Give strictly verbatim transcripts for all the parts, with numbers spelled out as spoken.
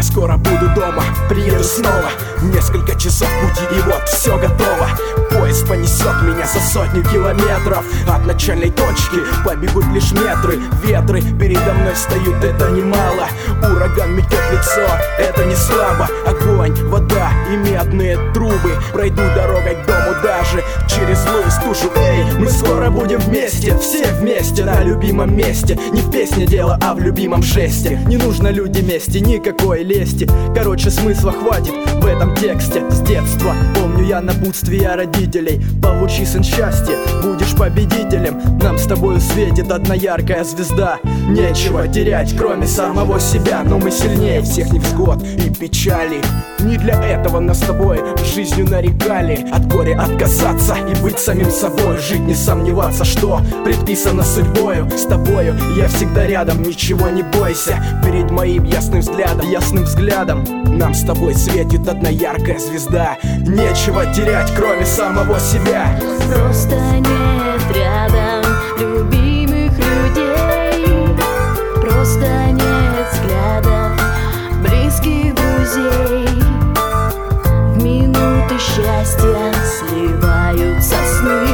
Я скоро буду дома, приеду снова. Несколько часов пути и вот все готово. Поезд понесет меня за сотню километров. От начальной точки побегут лишь метры. Ветры передо мной встают, это немало. Ураган метет лицо, это не слабо. Огонь, вода и медные трубы. Пройду дорогой к дому даже через злую стужу. Эй, мы скоро будем вместе, все вместе на любимом месте. Не в песне дело, а в любимом жесте. Не нужно люди мести, никакой лести. Короче, смысла хватит в этом тексте. С детства помню я напутствия родителей: получи, сын, счастье, будешь победителем. Нам с тобою светит одна яркая звезда. Нечего терять, кроме самого себя. Но мы сильнее всех невзгод и печали. Не для этого нас с тобой жизнью нарекали. От горя отказаться и быть самим собой. Жить, не сомневаться, что предписано судьбою. С тобою я всегда рядом, ничего не бойся. Перед моим ясным взглядом, ясным взглядом нам с тобой светит одна яркая звезда. Нечего терять, кроме самого себя. Просто нет рядом любимых людей. Просто нет взглядов близких друзей. В минуты счастья сливаются сны,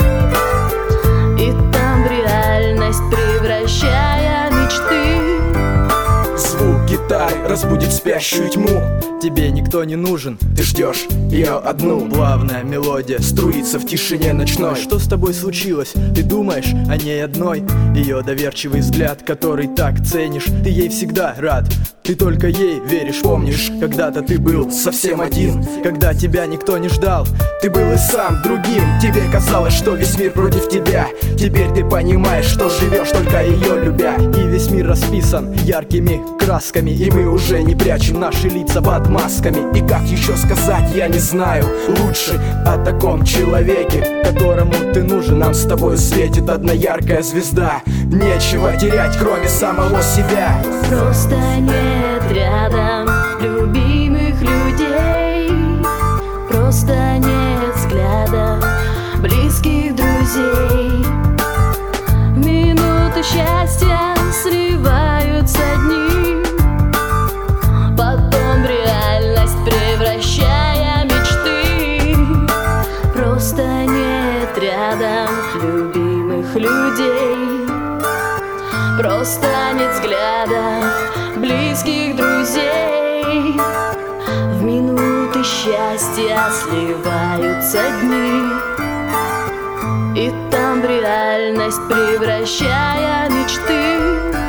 и там в реальность превращая мечты. Звук гитары разбудит спящую тьму. Тебе никто не нужен, Ты ждешь ее одну. плавная мелодия Струится в тишине ночной. Что с тобой случилось? Ты думаешь о ней одной? Ее доверчивый взгляд, который так ценишь. Ты ей всегда рад, ты только ей веришь. Помнишь, когда-то ты был совсем один, когда тебя никто не ждал. Ты был и сам другим. Тебе казалось, что весь мир против тебя. Теперь ты понимаешь, что живешь только ее любя. И весь мир расписан яркими красками, И мы уже не прячем наши лица под масками. И как еще сказать, я не знаю лучше о таком человеке, которому ты нужен. нам с тобой светит одна яркая звезда. Нечего терять, кроме самого себя. Просто нет рядом любимых людей. Просто нет взглядов близких друзей. В минуты счастья сливаются дни, потом в реальность превращая мечты. Просто нет рядом любимых людей. Просто нет взглядов близких друзей. В минуты счастья сливаются дни, и там в реальность превращая мечты.